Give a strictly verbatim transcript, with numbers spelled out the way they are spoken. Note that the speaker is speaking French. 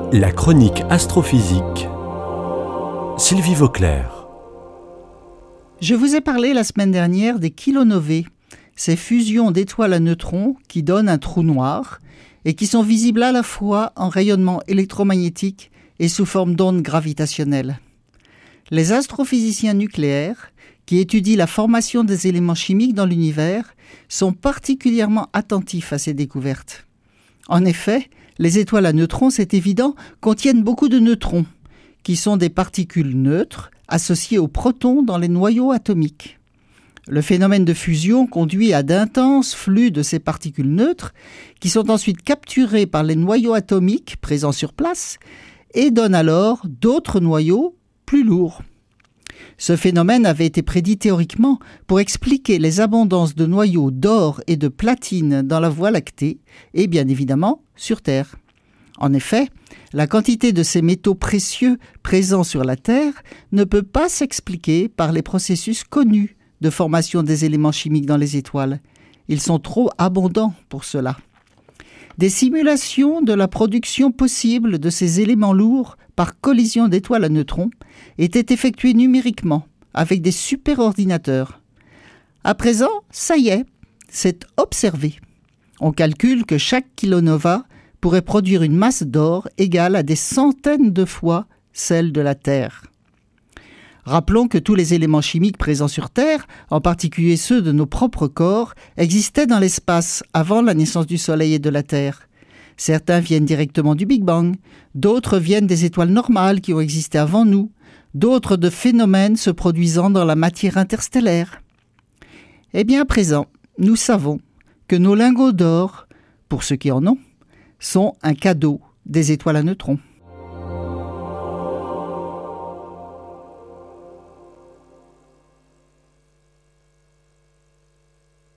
La chronique astrophysique. Sylvie Vauclair. Je vous ai parlé la semaine dernière des kilonovae, ces fusions d'étoiles à neutrons qui donnent un trou noir et qui sont visibles à la fois en rayonnement électromagnétique et sous forme d'ondes gravitationnelles. Les astrophysiciens nucléaires, qui étudient la formation des éléments chimiques dans l'univers, sont particulièrement attentifs à ces découvertes. En effet, les étoiles à neutrons, c'est évident, contiennent beaucoup de neutrons, qui sont des particules neutres associées aux protons dans les noyaux atomiques. Le phénomène de fusion conduit à d'intenses flux de ces particules neutres, qui sont ensuite capturées par les noyaux atomiques présents sur place et donnent alors d'autres noyaux plus lourds. Ce phénomène avait été prédit théoriquement pour expliquer les abondances de noyaux d'or et de platine dans la Voie lactée et bien évidemment sur Terre. En effet, la quantité de ces métaux précieux présents sur la Terre ne peut pas s'expliquer par les processus connus de formation des éléments chimiques dans les étoiles. Ils sont trop abondants pour cela. Des simulations de la production possible de ces éléments lourds par collision d'étoiles à neutrons étaient effectuées numériquement avec des superordinateurs. À présent, ça y est, c'est observé. On calcule que chaque kilonova pourrait produire une masse d'or égale à des centaines de fois celle de la Terre. Rappelons que tous les éléments chimiques présents sur Terre, en particulier ceux de nos propres corps, existaient dans l'espace avant la naissance du Soleil et de la Terre. Certains viennent directement du Big Bang, d'autres viennent des étoiles normales qui ont existé avant nous, d'autres de phénomènes se produisant dans la matière interstellaire. Eh bien à présent, nous savons que nos lingots d'or, pour ceux qui en ont, sont un cadeau des étoiles à neutrons.